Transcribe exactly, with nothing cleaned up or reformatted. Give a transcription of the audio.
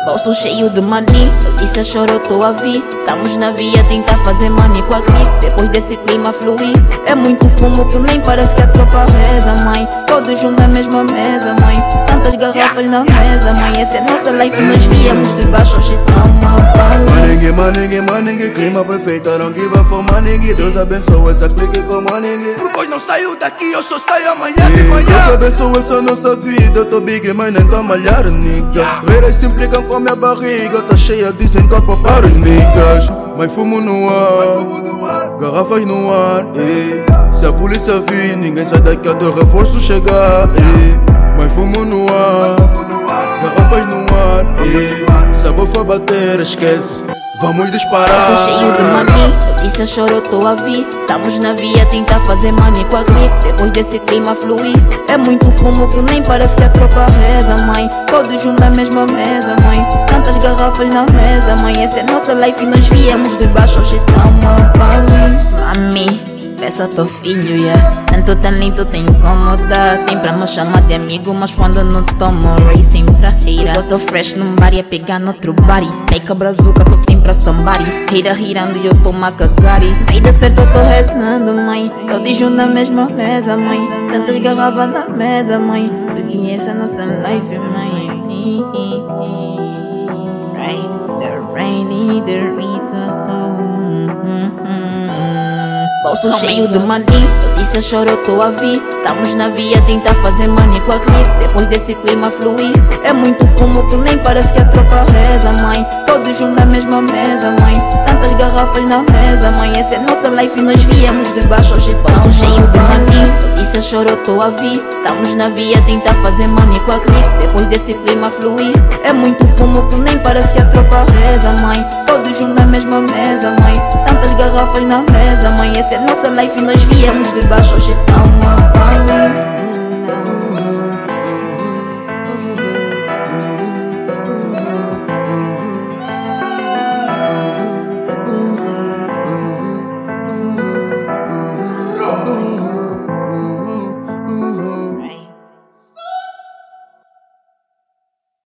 Bolso cheio de money, notícia chorou, tô a vir. Estamos na via, tentar fazer money com a clique. Depois desse clima fluir, é muito fumo que nem parece que a tropa reza, mãe. Todos juntos na mesma mesa, mãe. Tantas garrafas na mesa, mãe. Essa é nossa life, nós víamos de baixo, hoje tamo a Maningue, maningue, maningue, clima perfeito, não give a for maningue. Deus abençoa essa clique com maningue. Porque hoje não saio daqui, eu só saio amanhã de manhã. Deus abençoa essa nossa vida, eu tô big, mas nem tô a malhar, nigga. Reiras se implicam com a minha barriga, tá cheia, dizem copa para os niggas. Mas fumo no ar, garrafas no ar, eh. Se a polícia vir, ninguém sai daqui até o reforço chegar, eh. Mas fumo no ar, garrafas no ar, eh. Se a bofa bater, esquece, vamos disparar. Bolso cheio de money, notícia chorou, tô a vir. Estamos na via, tentar fazer money com a clique. Depois desse clima fluir, é muito fumo que nem parece que a tropa reza, mãe. Todos juntos na mesma mesa, mãe. Tantas garrafas na mesa, mãe. Essa é nossa life e nós viemos de baixo, hoje tamo a pau. Mami, peça teu filho, yeah. Tanto talento tem como dar. Sempre me chama de amigo, mas quando não tomo racing pra ira. Eu tô fresh num bar e a pegar no outro body. Take a brazuca, tô sempre a somebody. Hira hirando e eu tô a cagari. Vai dar certo, eu tô rezando, mãe. Todos juntos na mesma mesa, mãe. Tantas garrafas na mesa, mãe. Porque essa é nossa life, mãe. Right, the rainy, the return. Bolso cheio de money, notícia chorou, tô a vir. Estamos na via, tentar fazer money com a clique. Depois desse clima fluir, é muito fumo que nem parece que a tropa reza, mãe. Todos juntos na mesma mesa, mãe. Tantas garrafas na mesa, mãe. Essa é nossa life e nós viemos de baixo, hoje bolso cheio de money, notícia chorou, tô a vir. Estamos na via, tentar fazer money com a clique. Depois desse clima fluir, é muito fumo que nem parece que a tropa reza, mãe. Todos juntos na mesma mesa, mãe. Tantas garrafas na mesa, mãe. Essa é nossa life e nós viemos de baixo, hoje tamo a pau.